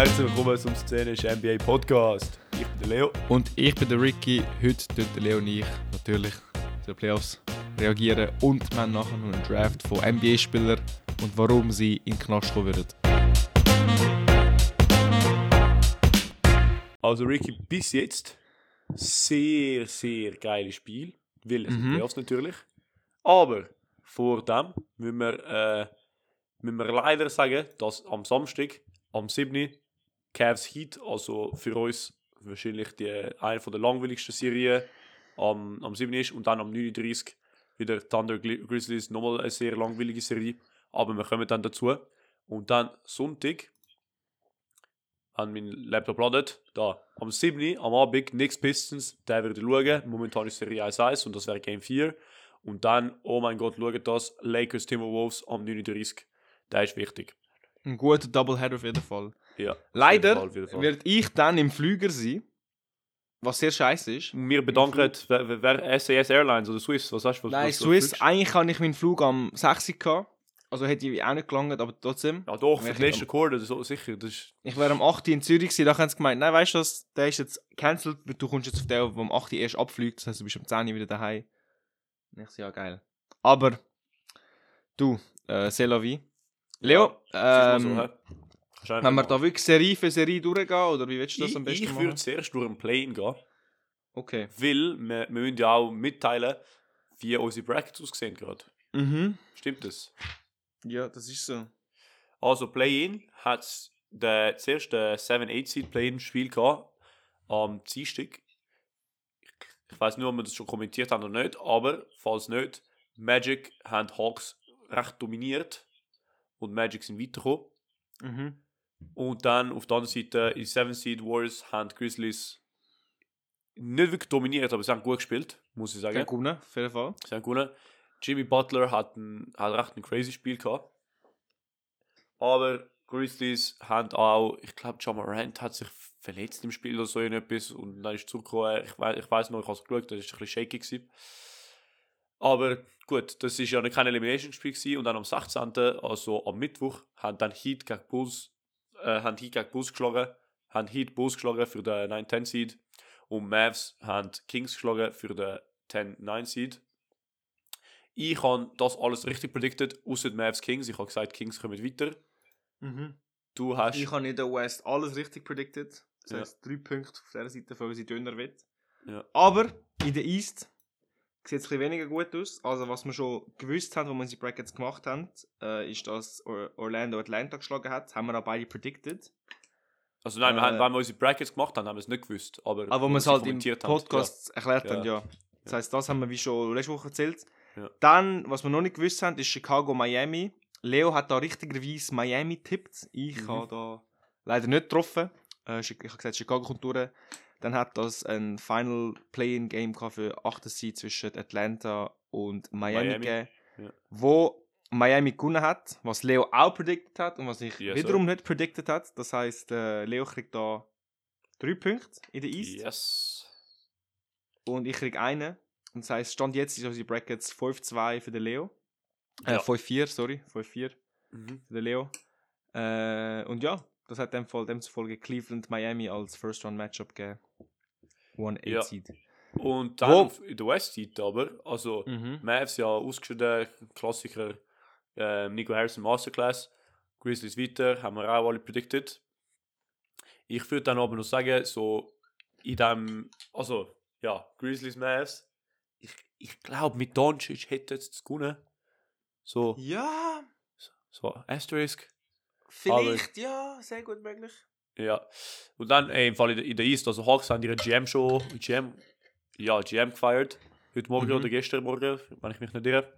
Herzlich willkommen zum Szenisch NBA Podcast. Ich bin der Leo. Und ich bin der Ricky. Heute tun der Leo und ich natürlich zu den Playoffs reagieren. Und wir haben nachher noch einen Draft von NBA-Spielern und warum sie in den Knast kommen würden. Also Ricky, bis jetzt sehr, sehr geiles Spiel. Weil es sind Playoffs natürlich. Aber vor dem müssen wir leider sagen, dass am Samstag, am 7. Cavs Heat, also für uns wahrscheinlich eine der langweiligsten Serien, am 7. ist. Und dann am 39. wieder Thunder Grizzlies, nochmal eine sehr langweilige Serie. Aber wir kommen dann dazu. Und dann Sonntag, an mein Laptop ladet, da am 7. am Abend Knicks Pistons, der würde schauen. Momentan ist Serie 1-1 und das wäre Game 4. Und dann, oh mein Gott, schaut das, Lakers Timberwolves am 39. Der ist wichtig. Ein guter Doubleheader auf jeden Fall. Ja, Leider werde ich dann im Flüger sein, was sehr scheiße ist. Wir bedanken, wer SAS Airlines oder Swiss, was hast du? Nein, Swiss, eigentlich hatte ich meinen Flug am 6. gehabt. Also hätte ich auch nicht gelangt, aber trotzdem. Ja doch, für den letzten Quarter, so sicher. Das ist... Ich wäre am 8. in Zürich gewesen, da haben sie gemeint, nein, weißt du, der ist jetzt cancelled, du kommst jetzt auf den, der am 8. erst abfliegt, das heißt, du bist am 10. wieder daheim. Und ich so, ja, geil. Aber, du, c'est la vie. Leo, wenn wir da wirklich Serie für Serie durchgehen, oder wie willst du das am besten machen? Ich würde zuerst durch ein Play-In gehen. Okay. Weil wir müssen ja auch mitteilen, wie unsere Brackets aussehen gerade. Mhm. Stimmt das? Ja, das ist so. Also Play-In hat zuerst 7-8-Seed Play-In-Spiel gehabt am Dienstag. Ich weiß nicht, ob wir das schon kommentiert haben oder nicht, aber falls nicht, Magic haben Hawks recht dominiert und Magic sind weitergekommen. Mhm. Und dann auf der anderen Seite in 7-Seed Warriors haben Grizzlies nicht wirklich dominiert, aber sie haben gut gespielt, muss ich sagen. Sie haben gewonnen, auf jeden Fall. Sie haben gewonnen. Jimmy Butler hat recht ein crazy Spiel gehabt. Aber Grizzlies haben auch, ich glaube, Ja Morant hat sich verletzt im Spiel oder so etwas und dann ist zurückgekommen. Ich weiß noch, ich habe es geschaut, das war ein bisschen shaky gewesen. Aber gut, das war ja kein Elimination-Spiel gewesen. Und dann am 16., also am Mittwoch, haben dann Heat gegen Bulls geschlagen, haben Heat Bulls geschlagen für den 9-10-Seed und Mavs haben Kings geschlagen für den 10-9-Seed. Ich habe das alles richtig predicted, außer Mavs Kings. Ich habe gesagt, Kings kommen weiter. Mhm. Du hast... Ich habe in der West alles richtig predicted. Das heisst, 3 Punkte auf dieser Seite für unsere Dönerwette. Ja. Aber in der East sieht es ein bisschen weniger gut aus. Also was wir schon gewusst haben, als wir unsere Brackets gemacht haben, ist, dass Orlando Atlanta geschlagen hat. Haben wir auch beide predicted. Also nein, wenn wir unsere Brackets gemacht haben, haben wir es nicht gewusst. Aber wo wir es halt im Podcast erklärt haben, ja. Das Ja. heisst, das haben wir wie schon letzte Woche erzählt. Ja. Dann, was wir noch nicht gewusst haben, ist Chicago-Miami. Leo hat da richtigerweise Miami getippt. Ich habe da leider nicht getroffen. Ich habe gesagt, Chicago kommt durch. Dann hat das ein Final Play-in-Game für 8. Seed zwischen Atlanta und Miami gegeben, wo Miami gewonnen hat, was Leo auch predicted hat und was ich wiederum nicht predicted hat. Das heisst, Leo kriegt da 3 Punkte in der East. Yes. Und ich kriege einen. Und das heisst, Stand jetzt ist unsere Brackets 5-2 für den Leo. 5-4, sorry. 5-4 für den Leo. Und ja, das hat demzufolge Cleveland-Miami als First-Round-Matchup gegeben. 1-8 Seed. Und dann in der West-Seite aber, also Mavs ja ausgeschieden, Klassiker, Nico Harrison Masterclass, Grizzlies weiter, haben wir auch alle predicted. Ich würde dann aber noch sagen, so in dem, also ja, Grizzlies Mavs, ich glaube mit Doncic hätte es gewonnen. So, ja, so Asterisk. Vielleicht, aber, ja, sehr gut möglich. Ja, und dann im Fall in der East, also Hawks haben ihre GM gefeiert. Heute Morgen oder gestern Morgen, wenn ich mich nicht irre.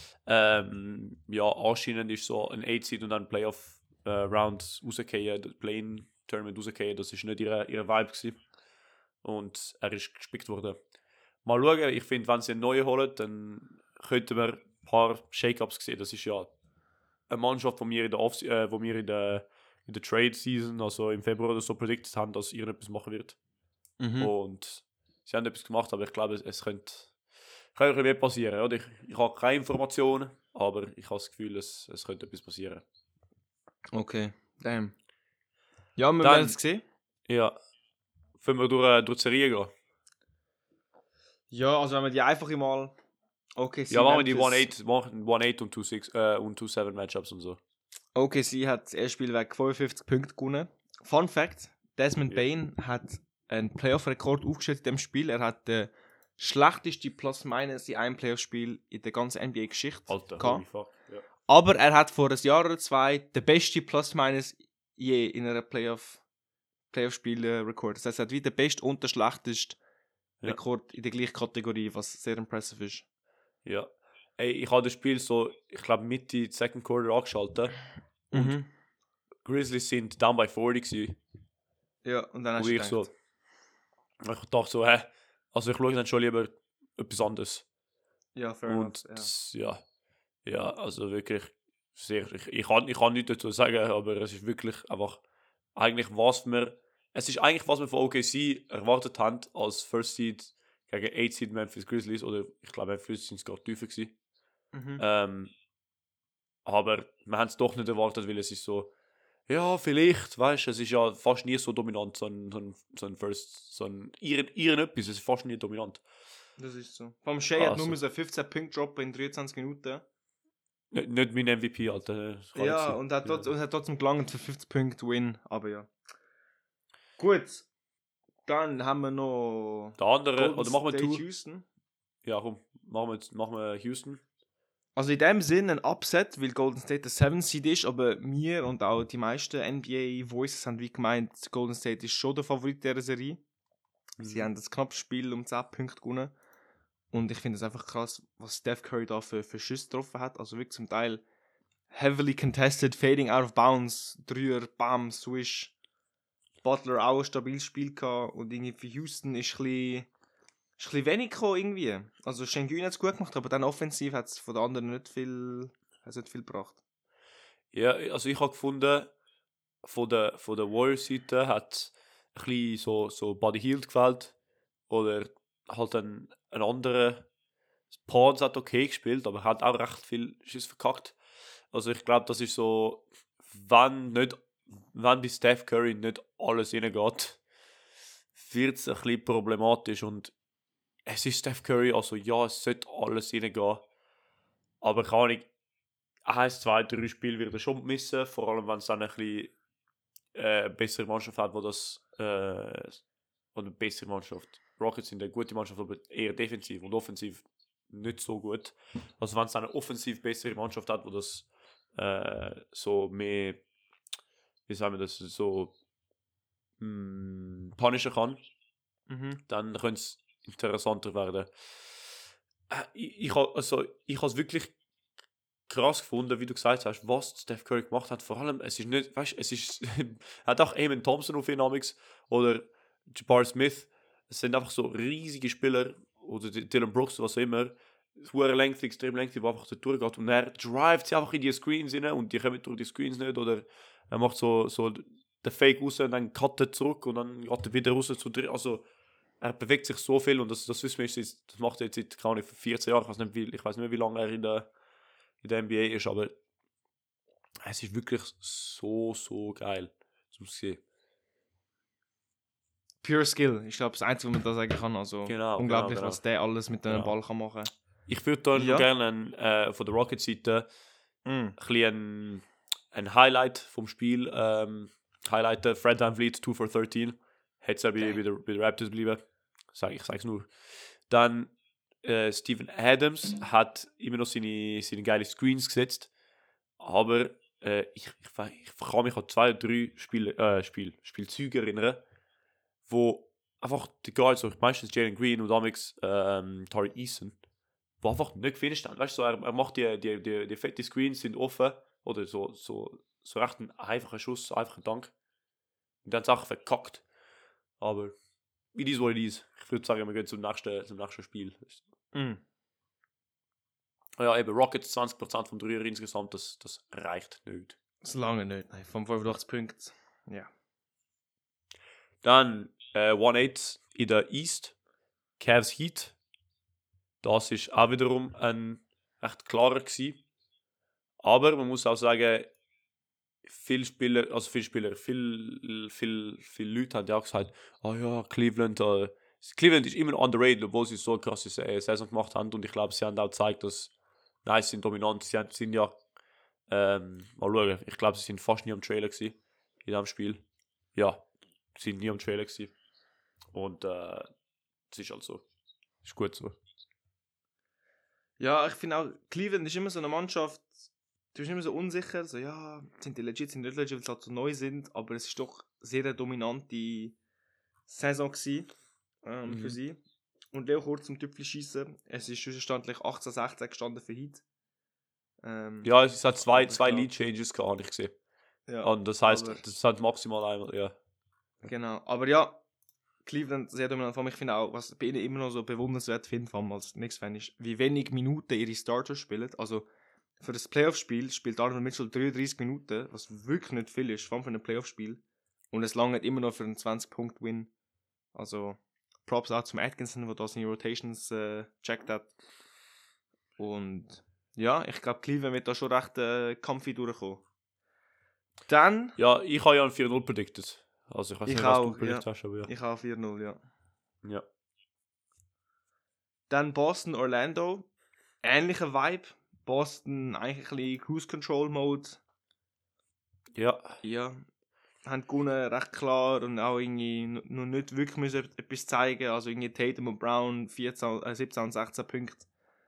Ja, anscheinend ist so ein 8-Seed und dann ein Playoff-Round rausgehen, Play-in-Tournament rausgehen, das war nicht ihre Vibe gewesen. Und er ist gespickt worden. Mal schauen, ich finde, wenn sie einen neuen holen, dann könnten wir ein paar Shake-Ups sehen. Das ist ja eine Mannschaft, wo wir in der Trade-Season, also im Februar oder so, predicted haben, dass ihr etwas machen wird. Und sie haben etwas gemacht, aber ich glaube, es könnte ein bisschen mehr passieren. Oder? Ich habe keine Informationen, aber ich habe das Gefühl, es könnte etwas passieren. Okay, damn. Ja, wir werden es sehen. Ja. Wenn wir durch die Serie gehen. Ja, also wenn wir die einfach mal... Okay, Ja, machen wir die 1-8 und 2-6 und 2-7 Matchups und so. OKC hat das erste Spiel wegen 55 Punkte gewonnen. Fun Fact, Desmond Bane hat einen Playoff-Rekord aufgestellt in diesem Spiel. Er hat den schlechteste Plus-Minus in einem Playoff-Spiel in der ganzen NBA-Geschichte Alter, gehabt. fuck. Ja. Aber er hat vor einem Jahr oder zwei den besten Plus-Minus je in einer Playoff-Spiel Rekord. Das heißt, er hat wie den besten und den schlechtesten Rekord in der gleichen Kategorie, was sehr impressive ist. Ja. Ey, ich habe das Spiel so, ich glaube, Mitte Second Quarter angeschaltet. Und Grizzlies sind down by 40 gewesen. Ja, und dann hast und du ich dachte so, also ich schaue dann schon lieber etwas anderes. Ja, fair und enough, ja, also wirklich sehr, ich kann nichts dazu sagen, aber es ist wirklich einfach eigentlich was wir von OKC erwartet haben als First Seed gegen 8 Seed Memphis Grizzlies, oder ich glaube Memphis sind es gerade tiefer gewesen. Aber wir haben es doch nicht erwartet, weil es ist so, ja, vielleicht, weißt du, es ist ja fast nie so dominant, so ein First, ihren etwas, es ist fast nie dominant. Das ist so. Vom Shea hat nur 15 Punkte droppen in 23 Minuten. Nicht mein MVP, Alter. Ja, und hat trotzdem gelangt für 50 Punkte Win, aber ja. Gut, dann haben wir noch der andere, Golden oder machen wir State Tour? Houston. Ja, komm, machen wir Houston. Also in dem Sinn ein Upset, weil Golden State der 7 Seed ist, aber mir und auch die meisten NBA Voices haben wie gemeint, Golden State ist schon der Favorit dieser Serie. Sie haben das knappes Spiel um 10 Punkte gewonnen. Und ich finde es einfach krass, was Steph Curry da für Schüsse getroffen hat. Also wirklich zum Teil heavily contested, fading out of bounds, Dreier, Bam, Swish. Butler auch ein stabiles Spiel gehabt und irgendwie für Houston ist ein bisschen wenig gekommen irgendwie. Also Şengün hat es gut gemacht, aber dann offensiv hat es von den anderen nicht viel gebracht. Ja, also ich habe gefunden, von der Warriors-Seite hat ein bisschen so Buddy Hield gefällt. Oder halt ein anderer. Pons hat okay gespielt, aber hat auch recht viel Schuss verkackt. Also ich glaube, das ist so, wenn bei Steph Curry nicht alles reingeht, wird es ein bisschen problematisch. Und es ist Steph Curry, also ja, es sollte alles reingehen. Aber kann ich 1, 2, 3 Spiele wird er schon missen, vor allem wenn es dann ein bisschen bessere Mannschaft hat, wo das oder bessere Mannschaft. Rockets sind eine gute Mannschaft, aber eher defensiv und offensiv nicht so gut. Also wenn es eine offensiv bessere Mannschaft hat, wo das so mehr, wie sagen wir das, so punishen kann, dann könnte es interessanter werden. Ich habe es wirklich krass gefunden, wie du gesagt hast, was Steph Curry gemacht hat. Vor allem, es ist nicht, weißt, es ist, hat auch Eamon Thompson auf Dynamics oder Jabari Smith. Es sind einfach so riesige Spieler oder Dylan Brooks, was auch immer. Extrem lengthy, wo einfach da durchgeht. Und er drivet sie einfach in die Screens rein und die kommen durch die Screens nicht. Oder er macht so den Fake raus und dann cuttet zurück und dann geht er wieder raus zu drin. Also, er bewegt sich so viel und das wissen wir jetzt, das macht er jetzt seit, keine Ahnung, 14 Jahren. Ich weiß nicht, wie lange er in der NBA ist, aber es ist wirklich so geil zum sehen. Pure Skill, ich glaube, das Einzige, was man da sagen kann. Also unglaublich, was der alles mit dem Ball kann machen. Ich würde da noch gerne von der Rocket-Seite ein Highlight vom Spiel highlighten. Fred VanVleet, 2 for 13. Hätte es ja bei den Raptors geblieben. Ich sag's nur. Dann Steven Adams hat immer noch seine geile Screens gesetzt. Aber ich kann mich an 2 oder 3 Spielzüge erinnern, wo einfach die Guards, so meistens Jalen Green und damals Tari Eason, wo einfach nicht gefinisht haben. Weißt du, so, er macht die fette Screens sind offen oder so recht ein einfacher Schuss, einfacher Dank. Und dann Sachen verkackt. Aber wie dies what it is. Ich würde sagen, wir gehen zum nächsten Spiel. Ja, eben Rockets 20% vom Dreier insgesamt, das reicht nicht. Das lange nicht, nein. Von 85 Punkten. Ja. Dann 1-8 in der East. Cavs Heat. Das ist auch wiederum ein recht klarer gewesen. Aber man muss auch sagen, viele Leute haben ja auch gesagt, ja, Cleveland ist immer noch underrated, obwohl sie so eine krasse Saison gemacht haben. Und ich glaube, sie haben auch gezeigt, dass sie sind dominant. Sind ja, mal schauen, ich glaube, sie sind fast nie am Trailer gewesen in diesem Spiel. Ja, sie sind nie am Trailer gewesen. Und es ist halt so. Ist gut so. Ja, ich finde auch, Cleveland ist immer so eine Mannschaft, du bist immer so unsicher, so ja, sind die legit, sind die nicht legit, weil sie halt so neu sind, aber es ist doch sehr eine dominante Saison gewesen, für sie. Und Leo kurz zum Tüpfel schießen, es ist schlussendlich 18-16 gestanden für Heat. Ja, es hat zwei aber ich glaub- Lead Changes gehabt, habe ich gesehen. Ja, Und das heißt, aber- das hat maximal einmal, ja. Genau, aber ja, Cleveland sehr dominant. Vor allem, ich finde auch, was bei ihnen immer noch so bewundernswert finde, vor allem als Knicks-Fan, ist, wie wenig Minuten ihre Starter spielen. Also für das Playoff-Spiel spielt Donovan Mitchell 33 Minuten, was wirklich nicht viel ist, vor allem für ein Playoff-Spiel. Und es langt immer noch für einen 20-Punkt-Win. Also Props auch zum Atkinson, der da seine Rotations checkt hat. Und ja, ich glaube, Cleveland wird da schon recht comfy durchkommen. Dann... Ja, ich habe ja ein 4-0 predicted. Also ich weiß Ich nicht, was auch, du predicted ja. hast, aber ja. Ich habe 4-0, ja. Ja. Dann Boston, Orlando. Ähnlicher Vibe. Boston eigentlich ein bisschen Cruise-Control-Mode. Ja. Ja. Haben gewonnen, recht klar. Und auch irgendwie noch nicht wirklich müssen etwas zeigen. Also irgendwie Tatum und Brown 17 und 16 Punkte.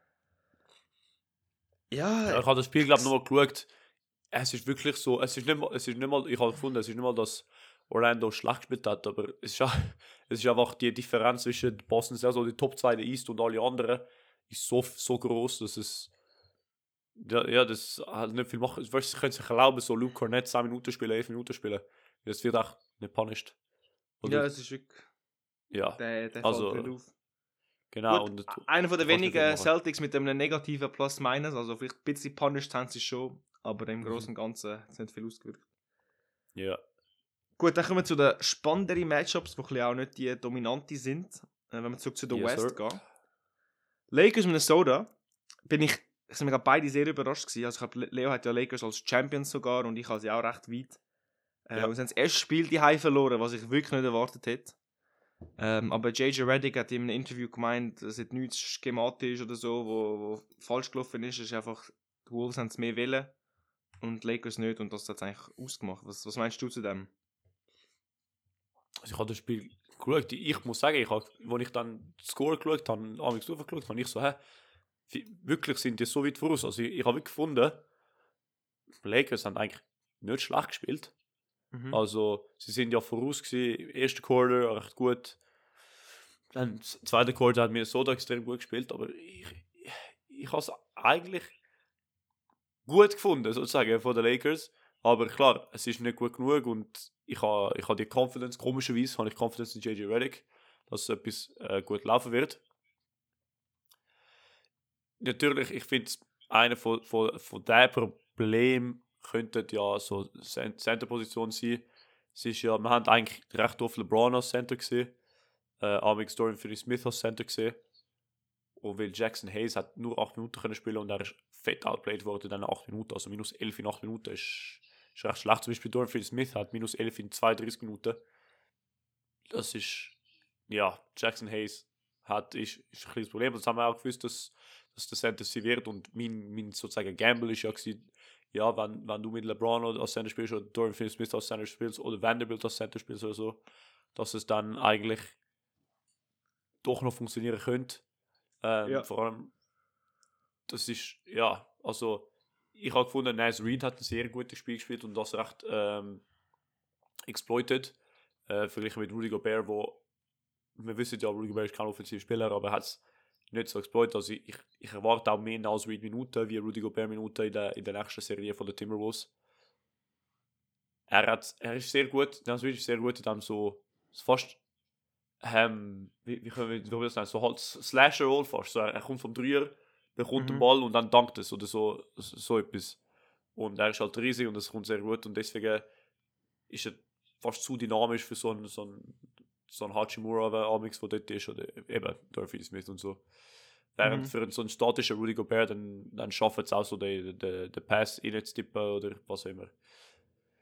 Ja, ich habe das Spiel, glaube ich, nochmal geschaut. Es ist wirklich so, es ist nicht mal, ich habe gefunden, es ist nicht mal, dass Orlando schlecht gespielt hat, aber es ist einfach die Differenz zwischen Boston, also die Top 2 der East und alle anderen, ist so groß, dass es das halt nicht viel machen. Sie können sich erlauben, so Luke Cornett 10 Minuten spielen, 11 Minuten spielen. Das wird auch nicht punished. Oder? Ja, es ist wirklich... Ja, Der also, fällt nicht auf. genau. Gut, Und einer von der kannst nicht viel wenigen machen. Celtics mit einem negativen Plus-Minus. Also vielleicht ein bisschen punished haben sie schon. Aber im Großen und Ganzen hat es nicht viel ausgewirkt. Ja. Gut, dann kommen wir zu den spannenderen Matchups, die ein bisschen auch nicht die dominante sind. Wenn wir zurück zu der Yes, West sir. gehen. Lakers Minnesota. Sind wir gerade beide sehr überrascht gewesen. Also ich glaube, Leo hat ja Lakers als Champions sogar und ich habe sie auch recht weit. Ja. Und sie haben das erste Spiel die High verloren, was ich wirklich nicht erwartet hätte. Aber J.J. Redick hat in einem Interview gemeint, es ist nichts schematisch oder so, wo falsch gelaufen ist. Es ist einfach, die Wolves haben es mehr wollen und Lakers nicht und das hat es eigentlich ausgemacht. Was meinst du zu dem? Also ich habe das Spiel geschaut. Ich muss sagen, als ich dann den Score geschaut habe, habe ich so, wirklich sind die so weit voraus. Also ich habe wirklich gefunden, die Lakers haben eigentlich nicht schlecht gespielt. Also sie sind ja voraus gewesen, im ersten Quarter recht gut. Dann im zweiten Quarter hat Minnesota extrem gut gespielt, aber ich habe es eigentlich gut gefunden, sozusagen, von den Lakers. Aber klar, es ist nicht gut genug und ich habe die Confidence, komischerweise habe ich Confidence in J.J. Redick, dass etwas gut laufen wird. Natürlich, ich finde, einer von den Problemen könnte ja so Center-Position sein. Es ist ja, wir haben eigentlich recht oft LeBron als Center gesehen, Amix Dorian Finney-Smith als Center gesehen. Und weil Jackson Hayes hat nur 8 Minuten können spielen und er ist fett outplayed worden in 8 Minuten, also minus 11 in 8 Minuten ist recht schlecht. Zum Beispiel Dorian Finney-Smith hat minus 11 in 32 Minuten. Das ist, ja, Jackson Hayes ist ein kleines Problem. Das haben wir auch gewusst, dass der Center sie wird und mein sozusagen Gamble ist ja gewesen, ja, wenn du mit LeBron als Center spielst oder Dorian Finney-Smith als Center spielst oder Vanderbilt als Center spielst oder so, dass es dann eigentlich doch noch funktionieren könnte. Ja. Vor allem, das ist, ja, also ich habe gefunden, Naz Reid hat ein sehr gutes Spiel gespielt und das recht exploited. Verglichen mit Rudy Gobert, wo wir wissen ja, Rudy Gobert ist kein offensiver Spieler, aber er hat es nicht so exploited. Also ich erwarte auch mehr Naz Reid Minuten wie Rudy Gobert Minuten in der nächsten Serie von den Timberwolves. Er ist sehr gut, Naz Reid ist sehr gut in dem so fast wie können wir das nennen? So halt Slasher-Roll fast. So, er kommt vom Dreier, bekommt den Ball und dann dankt es oder so etwas. Und er ist halt riesig und es kommt sehr gut und deswegen ist er fast zu dynamisch für so ein Hachimura, Amix, der dort ist, oder eben Dorothy Smith und so. Während für so einen statischen Rudy Gobert, dann schafft es auch so den Pass reinzutippen oder was auch immer.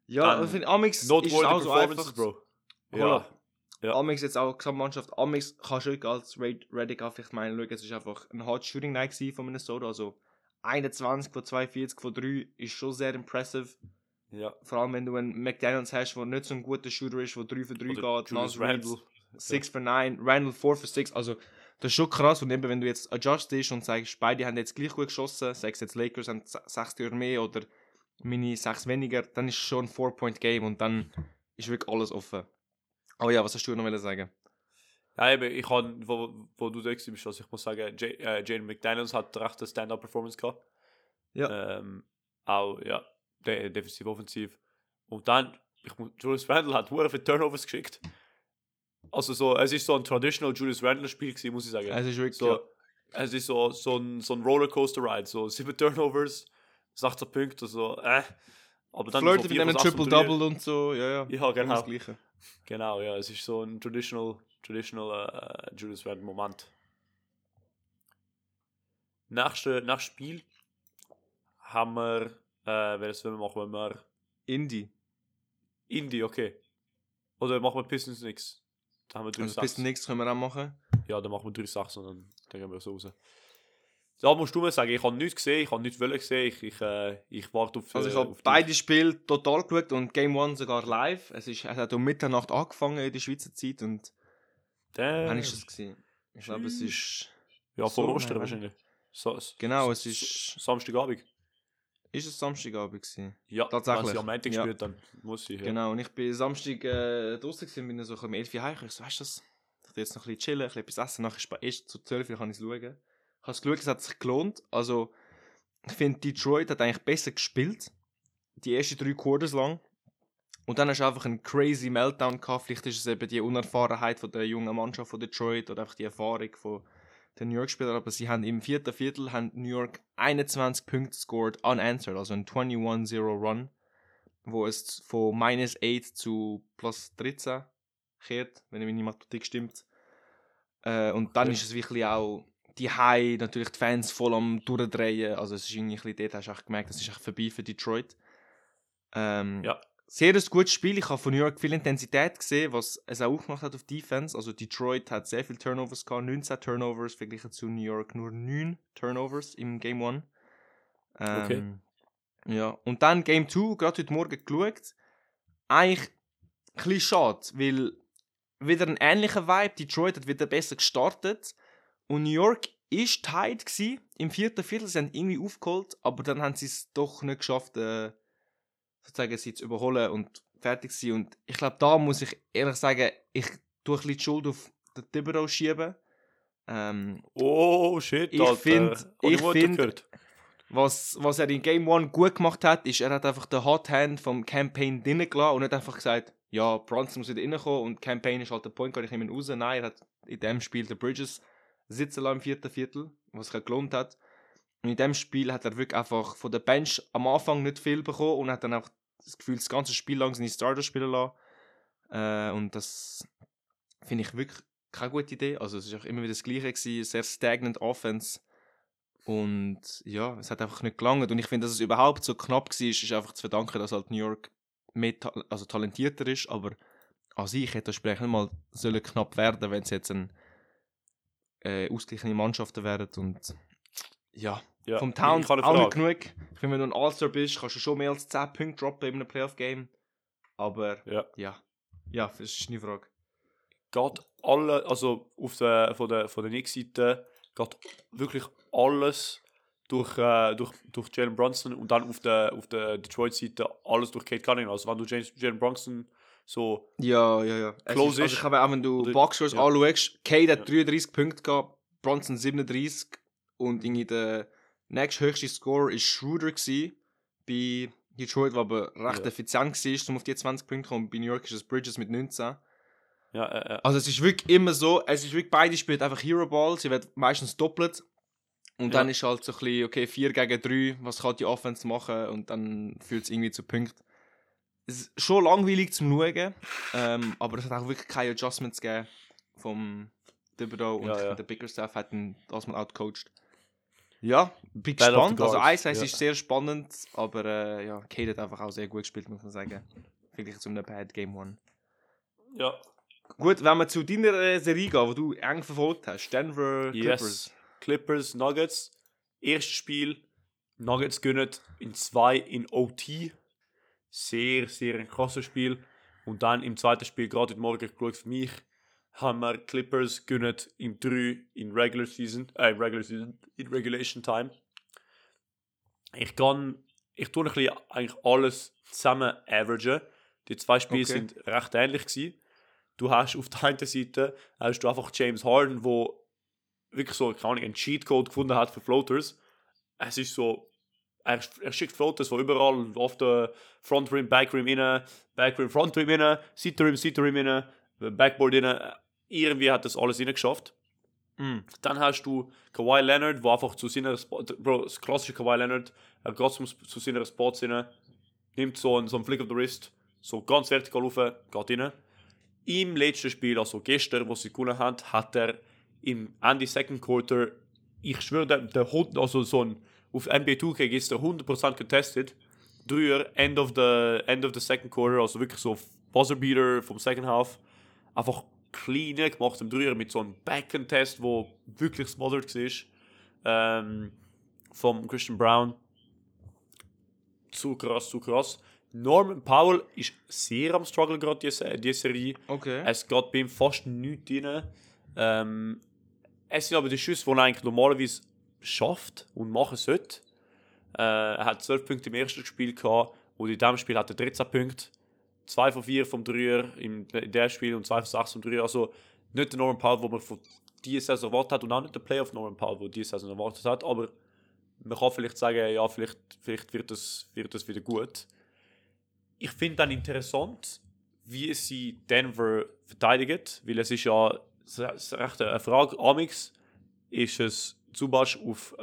Ja, Dann ich finde, Amix ist Noteworthy es auch so Performances, einfach. Bro. Ja. Ja. Amix jetzt auch Gesamtmannschaft. Amix kannst du wirklich als Redick auch vielleicht meinen, schauen, es ist einfach ein Hard Shooting Night gewesen von Minnesota. Also 21 von 42 von 3 ist schon sehr impressive. Ja. Vor allem wenn du einen McDaniels hast, der nicht so ein guter Shooter ist, der 3 für 3 Oder geht. Julius Nas Reed Randle. 6 für 9, Randall 4 für 6. Also das ist schon krass. Und eben wenn du jetzt adjustest und sagst, beide haben jetzt gleich gut geschossen, sagst jetzt Lakers haben 6 Türen mehr oder meine 6 weniger, dann ist es schon ein 4-Point-Game und dann ist wirklich alles offen. Aber ja, was hast du noch sagen? Ja, eben, ich habe, wo du da bist, also ich muss sagen, Jaden McDaniels hat recht eine Stand-Up-Performance gehabt. Ja. Auch, ja, defensiv, offensiv. Und dann, Julius Randle hat sehr viele Turnovers geschickt. Also so, es ist so ein traditional Julius Randle-Spiel gewesen, muss ich sagen. Es ist wirklich, so, es ist so ein Rollercoaster-Ride, so 7 Turnovers, 16 Punkte, so, Aber dann Flirten so mit einem 4 von 8 Triple-Double und so, ja. Ja, genau. Das Gleiche. Genau, ja, es ist so ein traditional Julius Randle Moment. Nächstes Spiel haben wir, welches wollen wir machen? Wenn wir Indy, okay. Oder machen wir Pistons nix? Da haben wir 3 Also Pistons nichts können wir auch machen. Ja, dann machen wir 3 Sachen und dann gehen wir so raus. Da musst du mir sagen, ich habe nichts gesehen, ich habe nichts gesehen, ich warte auf. Also ich habe beide Spiele total geschaut und Game 1 sogar live. Es hat um Mitternacht angefangen in der Schweizer Zeit und wann ist das gewesen? Ich glaube es ist... Ja, vor Ostern wahrscheinlich. Genau, es ist... Samstagabend. Ist es Samstagabend gewesen? Ja, tatsächlich. Wenn sie am Montag gespielt, dann muss ich. Ja. Genau, und ich bin Samstag draußen gewesen, bin so um 11 Uhr heim. Ich so, weißt du was? Ich will jetzt noch ein bisschen chillen, ein bisschen etwas essen. Nachher erst zu 12 Uhr kann ich es schauen. Ich habe es geschaut, es hat sich gelohnt. Also, ich finde, Detroit hat eigentlich besser gespielt. Die ersten 3 Quarters lang. Und dann hast du einfach einen crazy Meltdown gehabt. Vielleicht ist es eben die Unerfahrenheit von der jungen Mannschaft von Detroit oder einfach die Erfahrung von den New York-Spielern. Aber sie haben im 4. Viertel haben New York 21 Punkte scored unanswered. Also ein 21-0 Run, wo es von -8 zu +13 kehrt, wenn meine Mathematik stimmt. Und dann ist es wirklich auch die High, natürlich die Fans voll am Durchdrehen. Also es ist irgendwie ein bisschen dort, hast du auch gemerkt, es ist echt vorbei für Detroit. Ja. Sehr ein gutes Spiel. Ich habe von New York viel Intensität gesehen, was es auch gemacht hat auf Defense. Also Detroit hat sehr viele Turnovers gehabt, 19 Turnovers, verglichen zu New York nur 9 Turnovers im Game 1. Okay. Ja, und dann Game 2, gerade heute Morgen geschaut. Eigentlich ein bisschen schade, weil wieder ein ähnlicher Vibe. Detroit hat wieder besser gestartet. Und New York war tight gewesen. Im 4. Viertel. Sie haben irgendwie aufgeholt, aber dann haben sie es doch nicht geschafft, sozusagen sie zu überholen und fertig zu sein. Und ich glaube, da muss ich ehrlich sagen, ich tue ein bisschen die Schuld auf den Thibodeau schieben. Oh shit, ich finde, was er in Game 1 gut gemacht hat, ist, er hat einfach den Hot Hand vom Campaign drinnen gelassen und nicht einfach gesagt, ja, Brunson muss wieder reinkommen und Campaign ist halt der Point Guard, ich nehme ihn raus. Nein, er hat in dem Spiel den Bridges sitzen lassen im 4. Viertel, was sich gelohnt hat. Und in dem Spiel hat er wirklich einfach von der Bench am Anfang nicht viel bekommen und hat dann auch das Gefühl, das ganze Spiel lang seine Starter spielen lassen. Und das finde ich wirklich keine gute Idee. Also es war auch immer wieder das Gleiche gewesen, sehr stagnant Offense. Und ja, es hat einfach nicht gelangt. Und ich finde, dass es überhaupt so knapp war, ist einfach zu verdanken, dass halt New York mehr talentierter ist. Aber an sich hätte das Spiel nicht mal knapp werden, wenn es jetzt eine ausgeglichene Mannschaften wären. Und ja, vom Town auch nicht genug. Ich finde, wenn du ein All-Star bist, kannst du schon mehr als 10 Punkte droppen in einem Playoff-Game. Aber ja, das ist eine Frage. Geht alle, also von der Knicks-Seite, geht wirklich alles durch Jalen Brunson und dann auf der Detroit-Seite alles durch Cade Cunningham. Also wenn du Jalen Brunson so close ist. Also ich habe auch, wenn du Boxscores anschaust, Cade hat 33 Punkte gehabt, Brunson 37 und irgendwie der nächsthöchste Score war Schroeder bei Detroit, der aber recht effizient war, um auf die 20 Punkte zu kommen. Bei New York ist es Bridges mit 19. Ja. Also es ist wirklich immer so, beide spielen einfach Hero Ball, sie werden meistens doppelt. Und dann ist halt so ein bisschen, okay, 4 gegen 3, was kann die Offense machen? Und dann führt es irgendwie zu Punkten. Es ist schon langweilig zum Schauen, aber es hat auch wirklich keine Adjustments gegeben vom Thibodeau und der Bickerstaff hat ihn das mal outcoached. Ja, bin Battle of the gespannt. Also Guards, 1 ja. ist sehr spannend, aber ja, Cade hat einfach auch sehr gut gespielt, muss man sagen. Wirklich zu einem Bad Game 1. Ja. Gut, wenn wir zu deiner Serie gehen, die du eng verfolgt hast, Denver Clippers. Yes. Clippers, Nuggets. Erstes Spiel. Nuggets gewinnen in 2 in OT. Sehr, sehr ein krasses Spiel. Und dann im zweiten Spiel, gerade heute Morgen geschaut für mich, haben wir Clippers gewinnen in 3 in in Regulation Time. Ich tue ein bisschen eigentlich alles zusammen averagen. Die 2 Spiele sind recht ähnlich gewesen. Du hast auf der einen Seite einfach James Harden, der wirklich so einen Cheatcode gefunden hat für Floaters. Es ist so, er schickt Floaters von überall, auf der Front Rim, Back Rim innen, Back Rim, Front Rim innen, Seite Rim innen, Backboard innen. Irgendwie hat das alles geschafft. Dann hast du Kawhi Leonard, der einfach zu seiner das klassische Kawhi Leonard, er geht zu seiner Spots rein, nimmt so einen Flick of the Wrist, so ganz vertikal rauf, geht rein. Im letzten Spiel, also gestern, wo sie gewonnen haben, hat er im Ende Second Quarter, ich schwöre, der Hund, also so ein, auf NBA 2K ist der 100% getestet. Dreier, End of the Second Quarter, also wirklich so Buzzer Beater vom Second Half. Einfach clean gemacht im Dreier mit so einem Backend-Test, wo wirklich smothered war. Vom Christian Brown. Zu krass. Norman Powell ist sehr am Struggle gerade diese Serie. Okay. Es geht bei ihm fast nichts rein. Es sind aber die Schüsse, die er eigentlich normalerweise schafft und machen sollte. Er hat 12 Punkte im ersten Spiel gehabt und in diesem Spiel hat er 13 Punkte. 2 von 4 vom Dreier in diesem Spiel und 2 von 6 vom Dreier. Also nicht der Norman Powell, den man von dieser Saison erwartet hat und auch nicht der Playoff Norman Powell, den diese Saison erwartet hat. Aber man kann vielleicht sagen, ja, vielleicht wird das wieder gut. Ich finde dann interessant, wie sie Denver verteidigen, weil es ist ja recht eine Frage. Amix ist es Zubac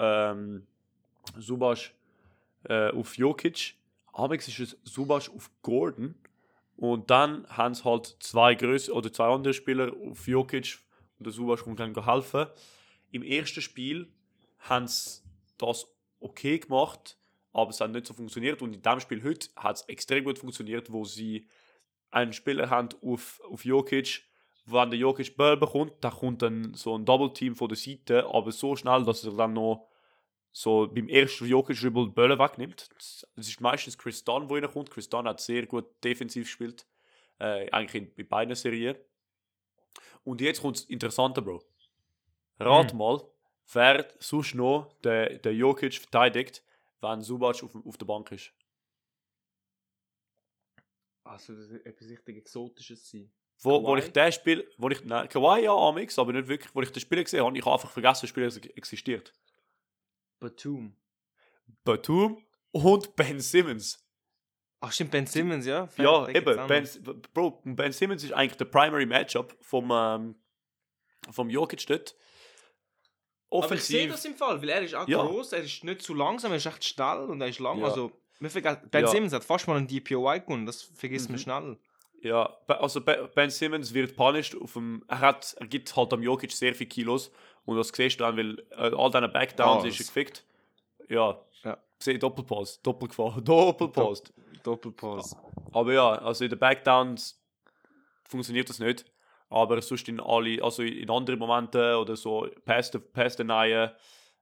auf Jokic, Amix ist es Zubac auf Gordon und dann haben sie halt zwei andere Spieler auf Jokic und der Zubac kommt dann helfen. Im ersten Spiel haben sie das okay gemacht, aber es hat nicht so funktioniert und in diesem Spiel heute hat es extrem gut funktioniert, wo sie einen Spieler haben auf Jokic. Wenn der Jokic Ball bekommt, dann kommt dann so ein Double-Team von der Seite, aber so schnell, dass er dann noch so beim ersten Jokic-Dribble die Bälle wegnimmt. Es ist meistens Chris Dunn, der reinkommt. Chris Dunn hat sehr gut defensiv gespielt. Eigentlich in beiden Serien. Und jetzt kommt das Interessante, Bro. Rat mal, wer sonst noch der Jokic verteidigt, wenn Zubac auf der Bank ist. Also, das wird etwas richtig Exotisches sein. Wo ich das Spiel, Kawhi ja amix, aber nicht wirklich, wo ich das Spiel gesehen habe, ich habe einfach vergessen, das Spiel existiert. Batum und Ben Simmons. Ach stimmt, Ben Simmons, ja. Ja, eben, Ben Simmons ist eigentlich der Primary Matchup vom Jokic dort. Offensiv. Aber ich sehe das im Fall, weil er ist auch groß, er ist nicht zu langsam, er ist echt schnell und er ist lang. Ja. Also, Ben Simmons hat fast mal einen DPOI gewonnen, das vergisst man schnell. Ja, also Ben Simmons wird punished er gibt halt am Jokic sehr viele Kilos und das siehst du dann, weil all deine Backdowns ist er gefickt. Ja. Doppelpass. Aber ja, also in den Backdowns funktioniert das nicht. Aber sonst in anderen Momenten oder so Pass denied,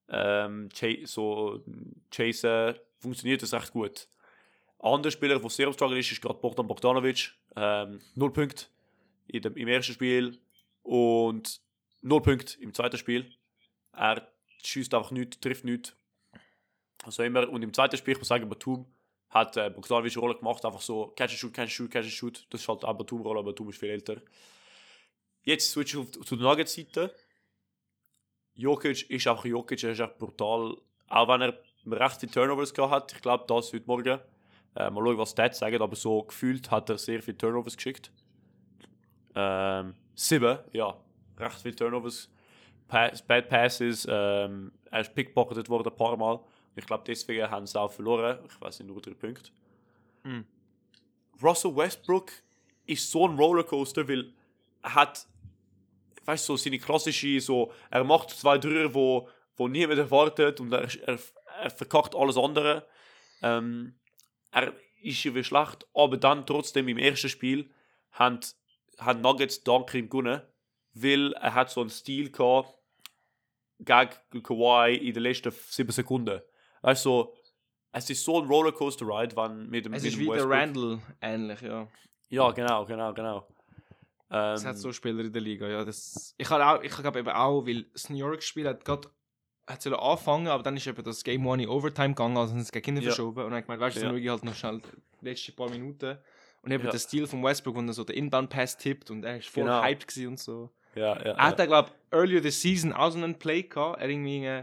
Chasen, funktioniert das recht gut. Ein anderer Spieler, der sehr am Struggle ist gerade Bogdan Bogdanovic. 0 Punkte im ersten Spiel und 0 Punkte im zweiten Spiel. Er schießt einfach nichts, trifft nichts. Also immer. Und im zweiten Spiel, ich muss sagen, Batum hat Bogdanovic eine Rolle gemacht, einfach so Catch and Shoot. Das ist halt auch Batum-Rolle, aber Batum ist viel älter. Jetzt switche ich zu der Nuggets-Seite. Jokic ist echt brutal. Auch wenn er recht viele Turnovers gehabt hat, ich glaube, das heute Morgen. Mal schauen, was Stats sagen, aber so gefühlt hat er sehr viele Turnovers geschickt. 7, ja, recht viele Turnovers. Bad Passes, er ist pickpocketed worden ein paar Mal. Ich glaube, deswegen haben sie auch verloren. Ich weiß nicht, nur 3 Punkte. Russell Westbrook ist so ein Rollercoaster, weil er hat, weißt du, so seine klassische, so, er macht 2 Dreier, wo wo niemand erwartet und er verkackt alles andere. Er ist ja wie schlecht, aber dann trotzdem im ersten Spiel haben Nuggets dank ihm gewonnen, weil er hat so einen Stil gehabt gegen Kawhi in den letzten 7 Sekunden. Weißt du, so, es ist so ein Rollercoaster-Ride, wenn mit dem Es mit ist dem wie der Westbrook. Randall ähnlich, ja. Ja, genau. Es hat so Spieler in der Liga, ja. Ich glaube eben auch, weil das New York-Spiel hat sollen anfangen, aber dann ist eben das Game 1 in Overtime gegangen, also haben sie es gegen Kinder verschoben. Und dann gemeint, weißt du, dann halt noch schnell die letzten paar Minuten. Und eben der Stil von Westbrook, wo er so den Inbound-Pass tippt und er ist voll hyped gewesen und so. Er hat, glaube ich, earlier this season auch so einen Play gehabt. Er irgendwie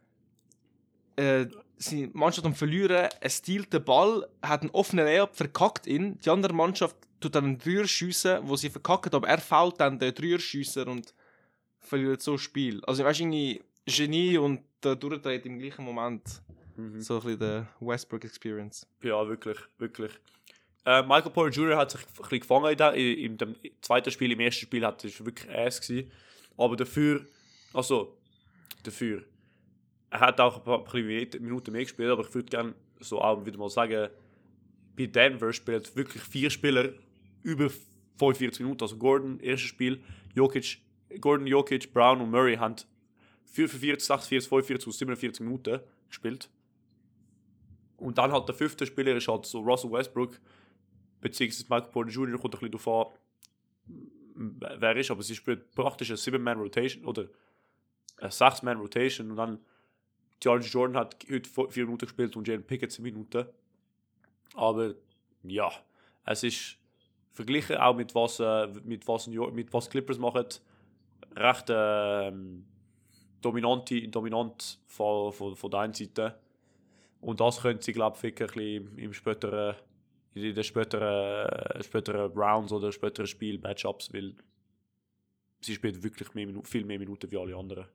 seine Mannschaft am Verlieren, er stiehlt den Ball, hat einen offenen Layup, verkackt ihn. Die andere Mannschaft tut dann einen Dreier schiessen, wo sie verkackt, aber er fault dann den Dreierschüsser und verliert so ein Spiel. Also weißt du, irgendwie Genie und durchdreht im gleichen Moment. So ein bisschen der Westbrook-Experience. Ja, wirklich. Michael Porter Jr. hat sich ein bisschen gefangen in dem zweiten Spiel. Im ersten Spiel hat es wirklich Ass gewesen. Aber dafür, er hat auch ein paar Minuten mehr gespielt, aber ich würde gerne so auch wieder mal sagen, bei Denver spielen wirklich 4 Spieler über 45 Minuten. Also Gordon, erstes Spiel, Gordon, Jokic, Brown und Murray haben 45, 46, 45 aus 47 Minuten gespielt. Und dann halt der 5. Spieler ist halt so Russell Westbrook, beziehungsweise Michael Porter Jr. kommt ein bisschen darauf an, wer ist, aber sie spielt praktisch eine 7-Man-Rotation oder eine 6-Man-Rotation und dann DeAndre Jordan hat heute 4 Minuten gespielt und Jalen Pickett 10 Minuten. Aber ja, es ist verglichen auch mit was Clippers machen, recht dominant von der einen Seite. Und das könnte sie, glaube ich, ein bisschen in den späteren Rounds oder späteren Spiel-Matchups, weil sie spielt wirklich viel mehr Minuten wie alle anderen.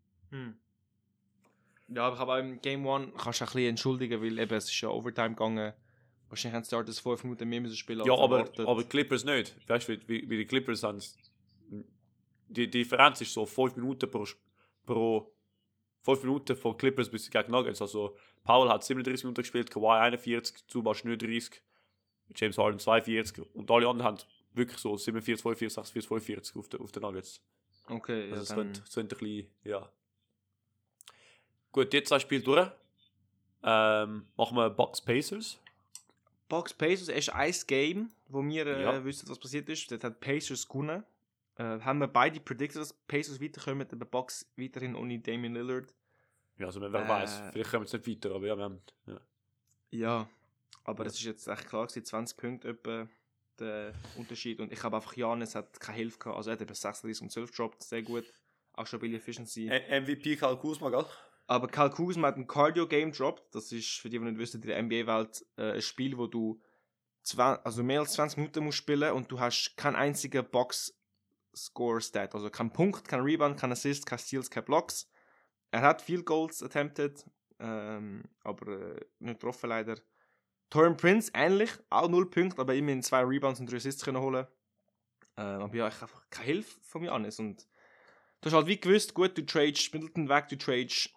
Ja, aber ich habe auch im Game 1 kannst du ein bisschen entschuldigen, weil eben, es ist ja Overtime gegangen. Wahrscheinlich haben die Starters 5 Minuten mehr spielen Ja, als erwartet. aber Clippers nicht. Weißt du, wie die Clippers haben die Differenz ist so 5 Minuten pro 5 Minuten von Clippers bis gegen Nuggets. Also Powell hat 37 Minuten gespielt, Kawhi 41, Zubac 39, James Harden 42 und alle anderen haben wirklich so 47, 45, 46, 45 auf den Nuggets. Okay, also ja, das könnte ein bisschen, ja. Gut, jetzt 2 Spiele durch. Machen wir Bucks Pacers. Bucks Pacers ist ein Game, wo wir wissen, was passiert ist. Dort hat Pacers gewonnen. Haben wir beide predicted, dass Pacers weiterkommen, aber Bucks weiterhin ohne Damian Lillard. Ja, also wer weiß, vielleicht kommen wir jetzt nicht weiter, aber ja, wir haben... Ja, aber es ist jetzt echt klar gewesen, 20 Punkte etwa der Unterschied. Und ich habe einfach, Giannis hat keine Hilfe gehabt, also er hat eben 36 und 12 gedroppt, sehr gut. Auch stabile Efficiency. MVP Kyle Kuzma, gell? Aber Kyle Kuzma hat ein Cardio-Game gedroppt. Das ist, für die nicht wissen, in der NBA-Welt ein Spiel, wo du mehr als 20 Minuten musst spielen und du hast keinen einzigen Box-Score-Stat. Also kein Punkt, kein Rebound, kein Assist, kein Steals, kein Blocks. Er hat viel Goals attempted, aber nicht getroffen leider. Taurean Prince ähnlich, auch 0 Punkte, aber immerhin 2 Rebounds und 3 Assists können holen. Aber ja, ich habe einfach keine Hilfe von Giannis. Und du hast halt wie gewusst, gut, du tradest Middleton weg, du tradest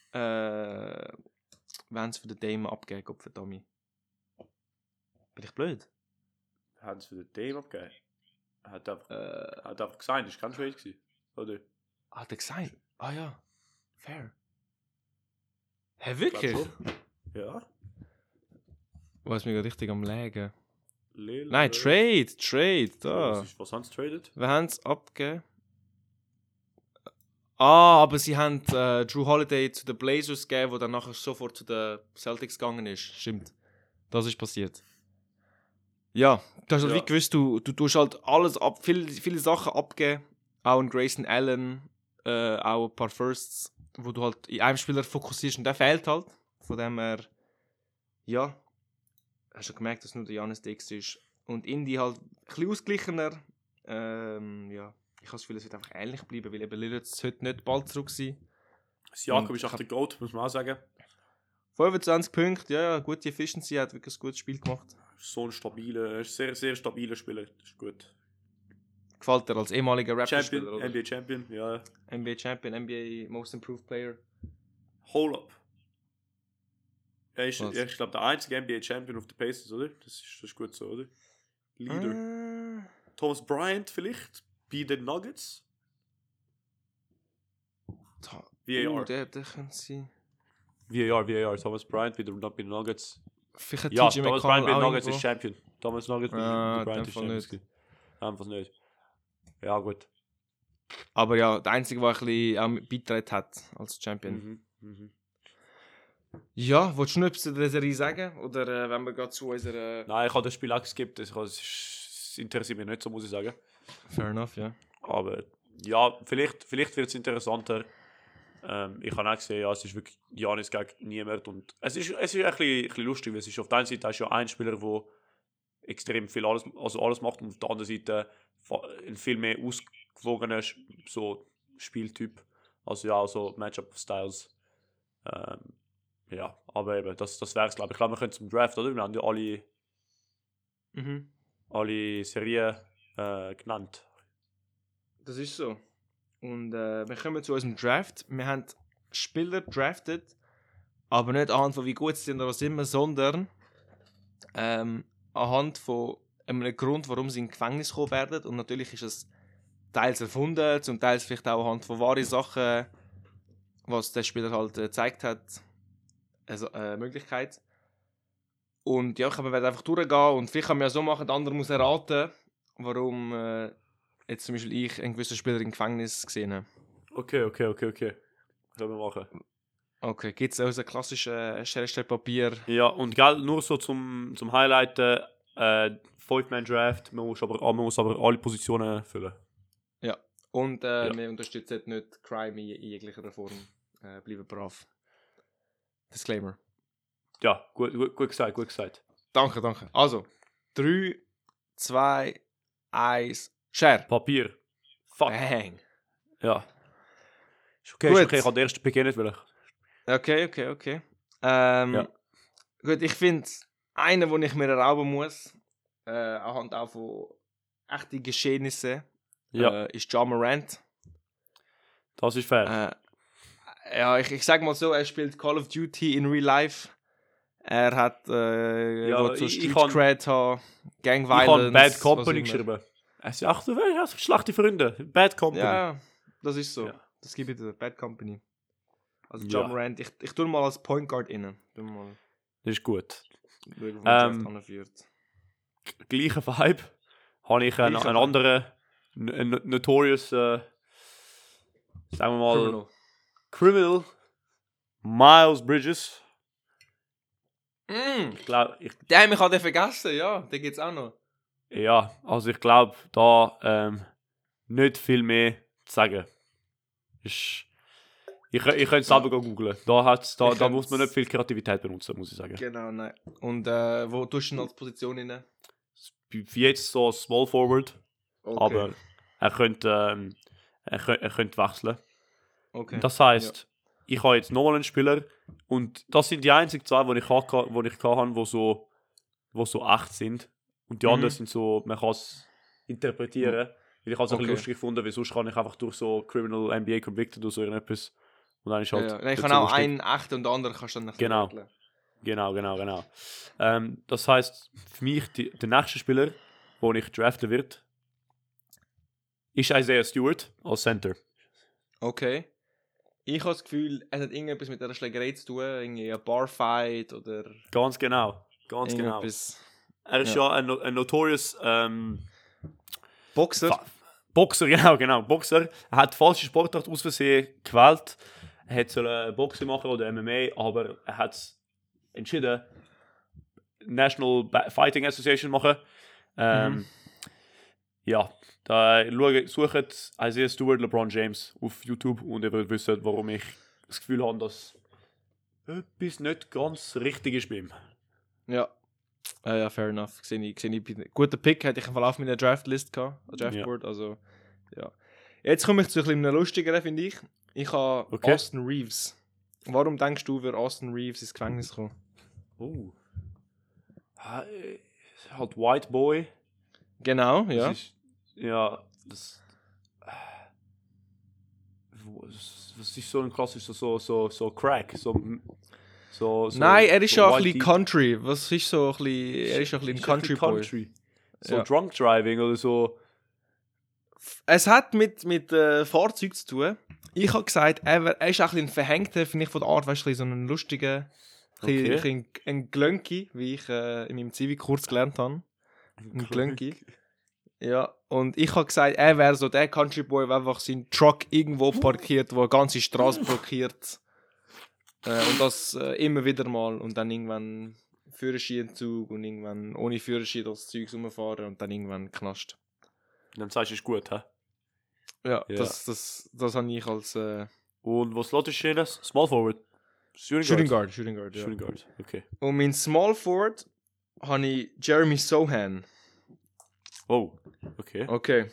wenn es für den Dame abgeben, Gott verdammt. Bin ich blöd? Haben es für den Dame abgegeben? Hat einfach gesagt, das war kein Trade gewesen, oder? Hat er gesagt? Ah ja, fair. Hä, wirklich? Ja. Was mir gerade richtig am Lägen. Lillard. Nein, Trade, da. Was haben sie traded? Wir haben es abgegeben. Aber sie haben Drew Holiday zu den Blazers gegeben, der dann nachher sofort zu den Celtics gegangen ist. Stimmt. Das ist passiert. Ja, du hast halt wie gewusst, du tust halt alles ab, viele Sachen abgeben. Auch ein Grayson Allen, auch ein paar Firsts, wo du halt in einem Spieler fokussierst und der fehlt halt. Von dem her, ja, hast du gemerkt, dass nur der Giannis Dix ist. Und Indy halt ein bisschen ausgeglichener. Ja. Ich habe das Gefühl, es wird einfach ähnlich bleiben, weil eben Lillard heute nicht bald zurück sein. Jakob ist auch der Goat, muss man auch sagen. 25 Punkte, ja, gute Efficiency, hat wirklich ein gutes Spiel gemacht. So ein stabiler, sehr, sehr stabiler Spieler, das ist gut. Gefällt dir als ehemaliger Raptor-Spieler, Champion, NBA Champion, ja. NBA Champion, NBA Most Improved Player. Hold up. Er ist, Was? ich glaube, der einzige NBA-Champion auf den Pacers, oder? Das ist gut so, oder? Leader. Thomas Bryant vielleicht? Bei den Nuggets? VAR. Der könnte sein. VAR. Thomas Bryant bei den Nuggets. Vielleicht Ja, TJ Thomas McConnell Bryant bei den auch Nuggets irgendwo. ist Champion. Thomas Nuggets bei den Bryant ist Champion. nicht. Einfach nicht. Ja, gut. Aber ja, der Einzige, der ein bisschen beigetragen hat als Champion. Ja, willst du noch etwas zu der Serie sagen? Oder wenn wir gerade zu unserer... Nein, ich habe das Spiel auch geskippt. Es interessiert mich nicht so, muss ich sagen. Fair enough, ja. Aber ja, vielleicht wird es interessanter. Ich habe auch gesehen, ja, es ist wirklich Giannis gegen niemand. Und es ist ein bisschen lustig, weil es ist auf der einen Seite hast du ja einen Spieler, der extrem viel alles macht, und auf der anderen Seite ein viel mehr ausgewogener so Spieltyp. Also ja, so Matchup-Styles. Ja, aber eben, das wäre es, glaube ich. Ich glaube, wir können zum Draft, oder? Wir haben ja alle Serien genannt. Das ist so. Und wir kommen zu unserem Draft. Wir haben Spieler drafted, aber nicht anhand von wie gut sie sind oder was immer, sondern anhand von einem Grund, warum sie in Gefängnis kommen werden. Und natürlich ist es teils erfunden, zum Teil vielleicht auch anhand von wahren Sachen, was der Spieler halt gezeigt hat, also Möglichkeit. Und ja, ich glaube, wir werden einfach durchgehen und vielleicht kann man ja so machen, der andere muss erraten, warum jetzt zum Beispiel ich einen gewissen Spieler im Gefängnis gesehen habe. Okay. Können wir machen. Okay, gibt es auch so ein klassisches Schere-Stein-Papier? Ja, und gell, nur so zum Highlighten, 5-Man-Draft, man muss aber alle Positionen füllen. Ja, und Ja. wir unterstützen nicht Crime in jeglicher Form. Bleiben brav. Disclaimer. Ja, gut gesagt. Danke. Also, 3, 2, 1, Share. Papier. Fuck. Bang. Ja. Ist okay, Gut. ich kann den ersten Pick nicht wollen. Okay. Ja. Gut, ich finde, einen, den ich mir erlauben muss, anhand auch von echten Geschehnissen, Ja, ist Ja Morant. das ist fair. Ja, ich sag mal so, er spielt Call of Duty in Real Life. Er hat Ja, so ich Street kann- Cred haben, Gang Ich habe Violence. Bad Company was immer. geschrieben. Er sagt, ach, du hast schlechte Freunde. Bad Company. Ja, das ist so. Ja. Das gibt es, Bad Company. Also Ja. Ja Morant, ich tue mal als Point Guard innen. Tu mal Das ist gut. schauen, wo man Draft Ähm, anführt. Gleicher Vibe. Habe ich einen Gleicher anderen Notorious, sagen wir mal, Criminal. Miles Bridges. Ich glaube, Den haben wir gerade vergessen, ja. Den gibt es auch noch. ja, also ich glaube, da nicht viel mehr zu sagen. Ich könnte es selber googlen. Da muss man nicht viel Kreativität benutzen, muss ich sagen. Genau, nein. Und wo tust du ihn als Position rein? Wie jetzt so Small Forward, Okay. aber er könnte wechseln. Okay. Das heisst, ich habe jetzt nochmal einen Spieler und das sind die einzigen zwei, die ich hatte, die so echt sind. Und die anderen sind so, man kann es interpretieren. Weil ich habe es auch ein bisschen lustig gefunden, weil sonst kann ich einfach durch so Criminal NBA Convicted oder so irgendetwas. Und dann ist halt Ja. Ich nicht kann so auch lustig. einen echten und den anderen kannst du dann Genau. wählen. Genau. Das heisst, für mich der nächste Spieler, den ich draften wird, ist Isaiah Stewart als Center. Okay. Ich habe das Gefühl, es hat irgendetwas mit dieser Schlägerei zu tun, irgendwie ein Barfight oder Ganz genau. irgendetwas. Er ist ja ein Notorious Boxer? Boxer, genau, Boxer. Er hat falsche Sportart aus Versehen gewählt. Er hätte Boxen machen oder MMA, aber er hat entschieden, National Fighting Association machen. Ja, da sucht Isaiah Stewart LeBron James auf YouTube und ihr werdet wissen, warum ich das Gefühl habe, dass etwas nicht ganz richtig ist bei ihm. Ja. Ja, fair enough. Guter Pick, hätte ich einfach auf meiner Draftlist gehabt, Draftboard, also ja. Jetzt komme ich zu einem lustigeren, finde ich. Ich habe Austin Reeves. Warum denkst du, wird Austin Reeves ins Gefängnis kommen? Halt White Boy. Genau, ja. Das ist, ja, das... Was ist so ein klassischer so Crack? So, Nein, er ist so ja ein White bisschen Heat. Country. Was ist so ein bisschen... Er ist ja ein bisschen ein Country Boy. Country. So Ja. Drunk Driving oder so. Es hat mit Fahrzeugen zu tun. Ich habe gesagt, er ist auch ein bisschen verhängter, finde ich, von der Art, weißt du, so ein lustiger, Okay. ein Glönki, wie ich in meinem Zivi-Kurs gelernt habe. Ein Glönki. Ja, und ich habe gesagt, er wäre so der Country Boy, der einfach seinen Truck irgendwo parkiert, wo eine ganze Straße blockiert. Und das immer wieder mal. Und dann irgendwann Führerscheinentzug und irgendwann ohne Führerschein das Zeug rumfahren und dann irgendwann Knast. Dann sagst du, ist gut, hä? Ja, Ja. das habe ich als Und was lässt du das? Small Forward? Shooting Guard, ja. Shooting Guard, okay. Und mein Small Forward habe ich Jeremy Sohan. Oh, okay. Okay.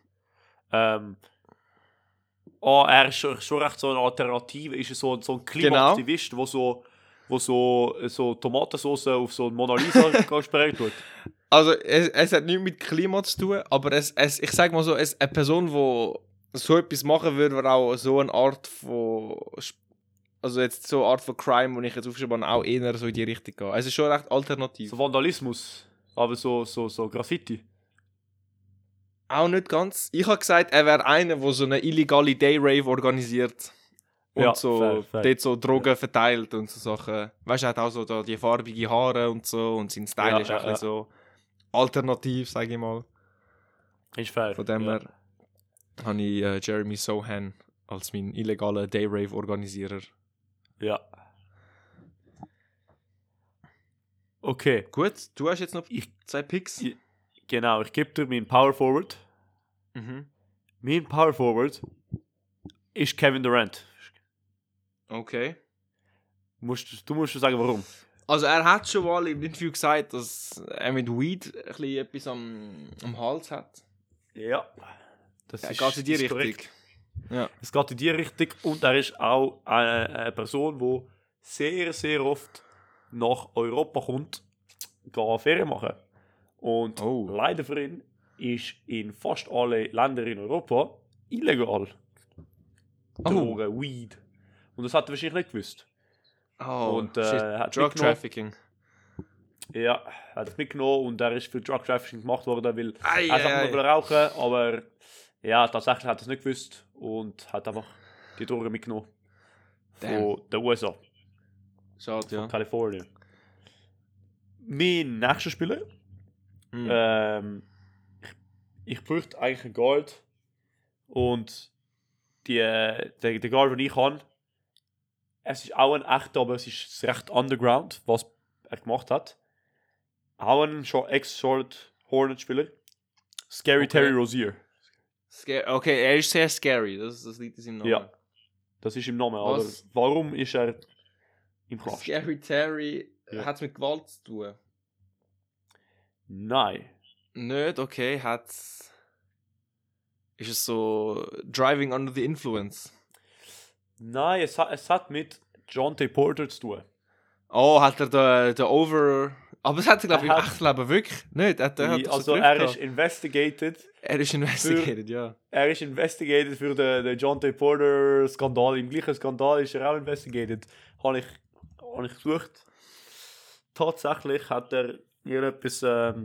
Er ist schon recht so eine Alternative, ist so ein Klimaaktivist, der so Tomatensauce auf so ein Mona Lisa sprechen tut. Also es hat nichts mit Klima zu tun, aber ich sage mal so, eine Person, die so etwas machen würde, wäre auch so eine Art von... Also jetzt so eine Art von Crime, die ich jetzt aufschreibe, auch eher so in die Richtung gehe. Es ist schon recht alternativ. So Vandalismus, aber so Graffiti. Auch nicht ganz. Ich habe gesagt, er wäre einer, der so eine illegale Day-Rave organisiert. Und Ja, so fair. dort so Drogen verteilt und so Sachen. Weißt du, er hat auch so da die farbige Haare und so. Und sein Style Ja, ist auch ja, ein bisschen so alternativ, sage ich mal. Ist fair. Von dem ja. her habe ich Jeremy Sohan als meinen illegalen Day-Rave-Organisierer. Ja. Okay, Gut, du hast jetzt noch Ich- 2 Picks. genau, ich gebe dir meinen Power Forward. Mhm. Mein Power Forward ist Kevin Durant. Okay. Du musst sagen, warum. Also er hat schon mal im Interview gesagt, dass er mit Weed ein bisschen etwas am Hals hat. Ja. Das Er geht in die ist Richtung. korrekt. Ja. Es geht in die Richtung und er ist auch eine Person, die sehr, sehr oft nach Europa kommt, gehen Ferien machen. Und Oh. leider für ihn ist in fast alle Länder in Europa illegal. Drogen, Weed. Und das hat er wahrscheinlich nicht gewusst. Oh, Und, shit. hat Drug mitgenommen. Trafficking. Ja, er hat es mitgenommen und er ist für Drug Trafficking gemacht worden, weil Ei, er sagt, ei, man will rauchen, aber ja, tatsächlich hat er es nicht gewusst und hat einfach die Drogen mitgenommen. Von den USA, Schade, von ja. Kalifornien. Mein nächster Spieler, Mhm. ich bräuchte eigentlich einen Guard und der Guard, den ich habe, es ist auch ein echter, aber es ist recht underground, was er gemacht hat. Auch ein Ex-Charlotte Hornet-Spieler. Scary Okay. Terry Rozier. Okay, er ist sehr scary. Das liegt in seinem Namen. Ja. Das ist im Namen, aber Was? warum ist er im Knast? Scary Terry Ja. hat es mit Gewalt zu tun. Nein. Nicht, okay, Ist es so Driving Under the Influence? Nein, es hat mit John T. Porter zu tun. Oh, hat er den Over... Aber es hat er, glaube ich, Er im hat- echten Leben wirklich nicht. Er hat doch Also so er Griff ist gehabt. investigated. Er ist investigated, ja. Er ist investigated für den John T. Porter Skandal. Im gleichen Skandal ist er auch investigated. Habe ich gesucht. Tatsächlich hat er irgendetwas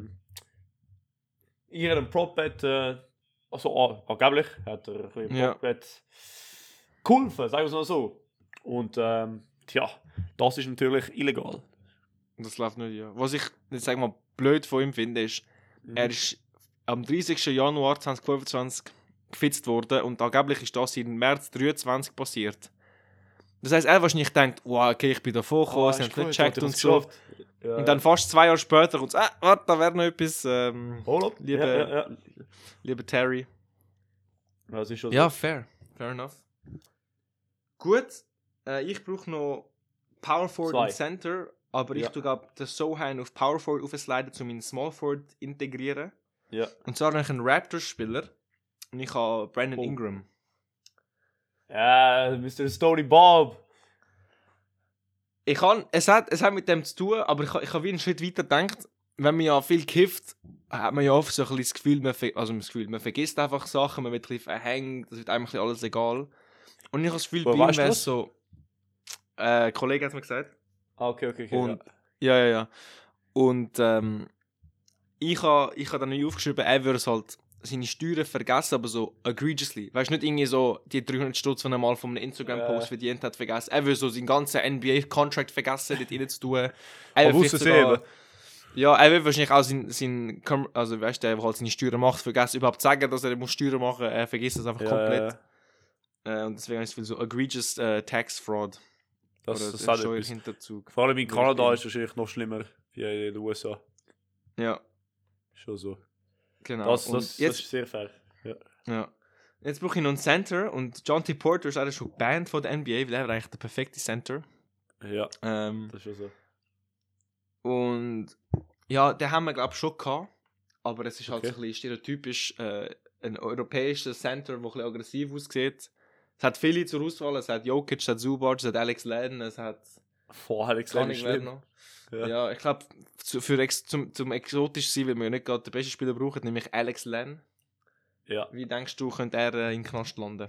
ihren Prop-Bet, also angeblich hat er ein bisschen Ja. Prop-Bet geholfen, sagen wir es mal so. Und tja, das ist natürlich illegal. Das läuft nicht, ja. Was ich, jetzt sag mal, blöd von ihm finde, ist, er ist am 30. Januar 2025 gefitzt worden und angeblich ist das im März 23 passiert. Das heisst, er wahrscheinlich denkt, wow, okay, ich bin da vorgekommen, sie haben es nicht gecheckt und so. Ja. Und dann fast 2 Jahre später kommt es, warte, da wäre noch etwas, Hold up. Liebe- Ja. lieber Terry. Das ist schon Ja, fair enough. Gut, ich brauche noch Power Forward 2. und Center, aber ich Ja. tue den Sohan auf Power Forward aufsliden, um meinen Small Forward integrieren. Ja. Und zwar habe ich einen Raptors-Spieler und ich habe Brandon Oh. Ingram. Ja, Mr. Stony Bob. Es hat mit dem zu tun, aber ich habe wie einen Schritt weiter gedacht. Wenn man ja viel kifft, hat man ja oft so ein bisschen das Gefühl, man vergisst einfach Sachen, man wird ein bisschen verhängt, das wird einem ein bisschen alles egal. Und ich habe das Gefühl, Woher bei ihm weißt du wäre das? es so... ein Kollege hat es mir gesagt. Okay. Und, ja. Und ich ha dann nicht aufgeschrieben, er würde halt seine Steuern vergessen, aber so egregiously. Weißt du, nicht irgendwie so die 300 Stutz, die er mal von einem Instagram-Post verdient hat, vergessen. Er würde so seinen ganzen NBA-Contract vergessen, dort rein zu tun. Er Aber würde vielleicht aussehen. ja, er will wahrscheinlich auch also weißt du, der halt seine Steuern macht, vergessen überhaupt zu sagen, dass er muss Steuern machen, er vergisst das einfach komplett. Und deswegen ist es viel so egregious Tax Fraud. Das Oder hat Steuerhinterzug. Vor allem in Kanada ist es wahrscheinlich noch schlimmer wie in den USA. Ja, Schon so. genau. Das ist sehr fair. Ja. Jetzt brauche ich noch einen Center und John T. Porter ist eigentlich schon gebannt von der NBA, weil er eigentlich der perfekte Center. Ja, das ist schon so. Und ja, den haben wir glaube ich schon gehabt, aber es ist halt so ein bisschen stereotypisch ein europäischer Center, der ein bisschen aggressiv aussieht. Es hat viele zur Auswahl, es hat Jokic, es hat Zubac, es hat Alex Len, es hat... Alex Len ist schlimm. Ja, ich glaube, zum exotisch sein, weil wir ja nicht gerade den besten Spieler brauchen, nämlich Alex Len. Ja. Wie denkst du, könnte er in den Knast landen?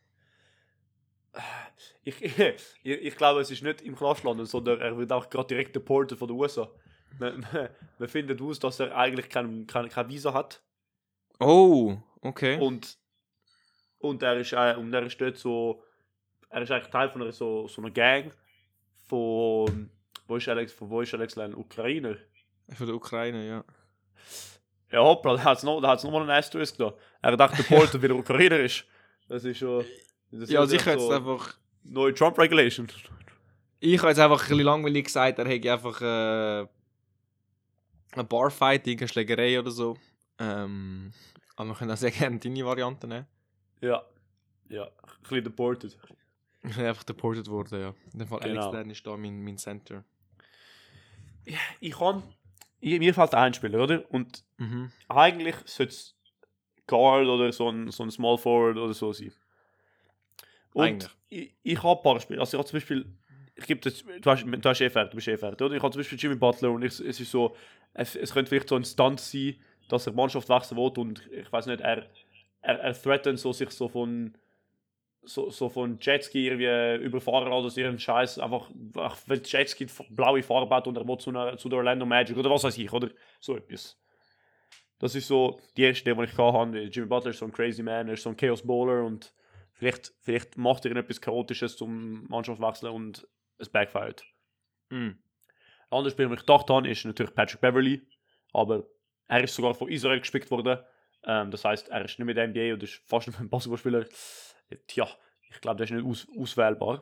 Ich glaube, es ist nicht im Knast landen, sondern er wird auch gerade direkt deportet von den USA. Man findet aus, dass er eigentlich kein Visa hat. Oh, okay. Und er ist dort so... Er ist eigentlich Teil von so einer Gang von... Wo ist Alex Len? Ukrainer? Von der Ukraine, ja. Ja, hoppla, da hat es nochmal einen Asterisk da. Er dachte, deportet, weil er Ukrainer ist. Das ist schon... Ja, sicher jetzt einfach... Neue Trump-Regulation. Ich habe jetzt einfach ein bisschen langweilig gesagt, er hätte einfach ein Barfight, irgendeine Schlägerei oder so. Aber wir können auch sehr gerne deine Variante nehmen. Ja, ein bisschen deported. Ich bin einfach deported worden, ja. In dem Fall Genau. Alex Len ist da mein Center. Mir fällt ein Spieler, oder? Und eigentlich sollte es Guard oder so ein Small Forward oder so sein. Und ich habe ein paar Spiele. Also ich habe zum Beispiel, du bist eh fertig, oder? Ich habe zum Beispiel Jimmy Butler und es ist so, es könnte vielleicht so ein Stunt sein, dass er die Mannschaft wechseln will und ich weiß nicht, er threatens so sich so von Jetski irgendwie überfahren oder so ihren Scheiß, einfach weil Jetski blaue Farbe hat und er will zu der Orlando Magic oder was weiß ich, oder so etwas. Das ist so die erste, die ich hatte. Jimmy Butler ist so ein Crazy Man, er ist so ein Chaos Bowler und vielleicht macht er etwas Chaotisches zum Mannschaftswechseln und es backfired. Ein anderes Spiel, das ich gedacht habe, ist natürlich Patrick Beverley, aber er ist sogar von Israel gespickt worden. Das heisst, er ist nicht mit der NBA und ist fast nicht ein Basketballspieler. Tja, ich glaube, der ist nicht auswählbar.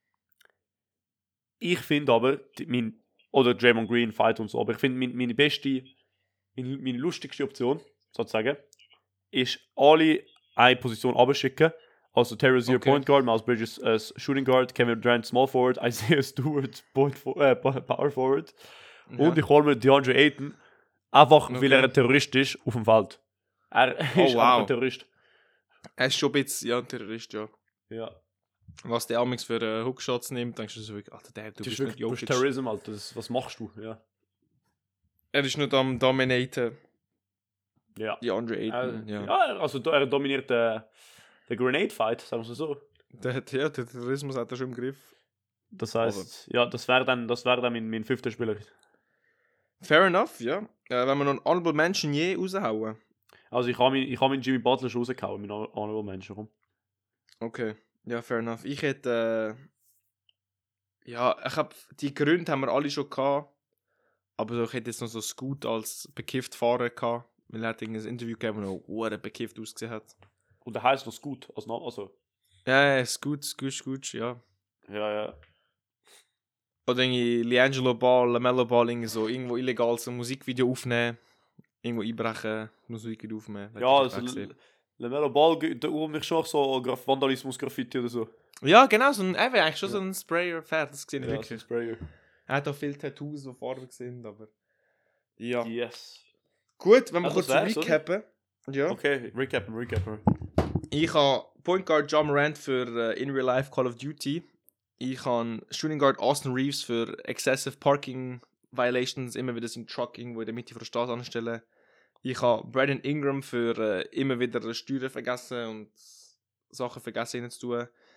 Ich finde aber, oder Draymond Green, Fight und so, aber ich finde, meine lustigste Option, sozusagen, ist alle eine Position abschicken. Also Terry Rozier Point Guard, Miles Bridges Shooting Guard, Kevin Durant Small Forward, Isaiah Stewart Power Forward. Ja. Und ich hole mir DeAndre Ayton, einfach weil er ein Terrorist ist, auf dem Feld. Er ist einfach ein Terrorist. Er ist schon ein bisschen ein Terrorist, ja. Ja. Was der Amix für Hookshots nimmt, denkst du so wirklich, Alter, du bist wirklich Jokic. Terrorism, Alter. Was machst du? Ja. Er ist nicht am Dominaten. Ja. DeAndre Ayton, ja. Also er dominiert den Grenade-Fight, sagen wir so. Der Terrorismus hat er schon im Griff. Das heisst, ja, das wäre dann mein 5. Spieler. Fair enough, ja. Wenn wir noch einen Honorable Mention je raushauen. Also ich habe meinen Jimmy Butler schon rausgehauen, meinen Honorable Mention. Okay, ja, fair enough. Ich hätte... ich habe... Die Gründe haben wir alle schon gehabt. Aber so, ich hätte jetzt noch so Scoot als bekifft Fahrer gehabt. Weil er hat ein Interview gegeben, wo er bekifft ausgesehen hat. Und der heißt noch Scoot, also... Ja, Scoot, ja. Ja. Oder irgendwie LiAngelo Ball, LaMelo Ball, so irgendwo illegal so ein Musikvideo aufnehmen. Irgendwo einbrechen, Musikvideo aufnehmen. Ja, also LaMelo Ball, da mich schon so Vandalismus, Graffiti oder so. Ja, genau, eigentlich schon so ein Sprayer-Pferd, das gesehen wirklich. So ein Sprayer. Er hat auch viele Tattoos, die farbig sind, aber... Ja. Yes. Gut, wenn wir kurz recappen. Ja. Okay, recappen. Ich habe Point Guard Ja Morant für In Real Life Call of Duty. Ich habe Shooting Guard Austin Reeves für Excessive Parking Violations, immer wieder seinen Truck irgendwo in der Mitte von der Straße anstellen. Ich habe Brandon Ingram für immer wieder Steuern vergessen und Sachen vergessen zu tun.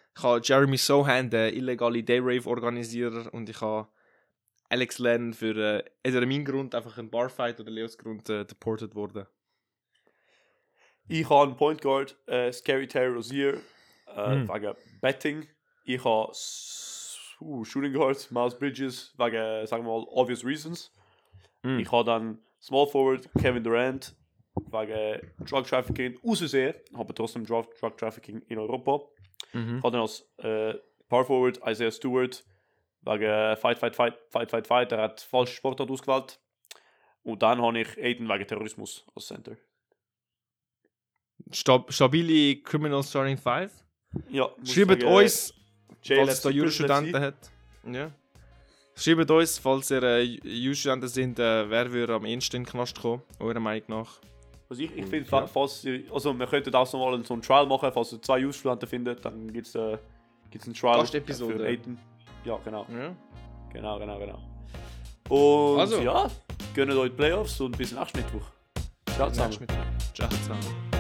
Ich habe Jeremy Sohan, den illegalen Day-Rave-Organisierer, und ich habe Alex Len für entweder meinen Grund einfach ein Barfight oder Leos Grund deported worden. Ich habe einen Point Guard, Scary Terry Rozier, wegen Betting. Ich habe Shooting Guard, Miles Bridges, wegen, sagen wir mal, obvious reasons. Ich habe dann Small Forward, Kevin Durant, wegen Drug Trafficking aus Versehen, aber trotzdem Drug Trafficking in Europa. Ich habe dann als Power Forward Isaiah Stewart, wegen Fight. Der hat falsche Sportart ausgewählt. Und dann habe ich Aiden wegen Terrorismus als Center. Stabile Criminal Starting 5. Ja, Schreibt uns, falls es da Jurastudenten Jurastudenten hat. Ja. Schreibt uns, falls ihr Jurastudenten sind, wer würde am ehesten in den Knast kommen, eurer Meinung nach. Also ich finde, falls also wir könnten auch noch mal so einen Trial machen, falls ihr 2 Jurastudenten findet, dann gibt es einen Trial Gastepisode. für Aiden. Ja, genau. Ja. Genau. Und Also. ja, gönnt euch die Playoffs und bis nächsten Mittwoch. Ciao zusammen. Ciao zusammen.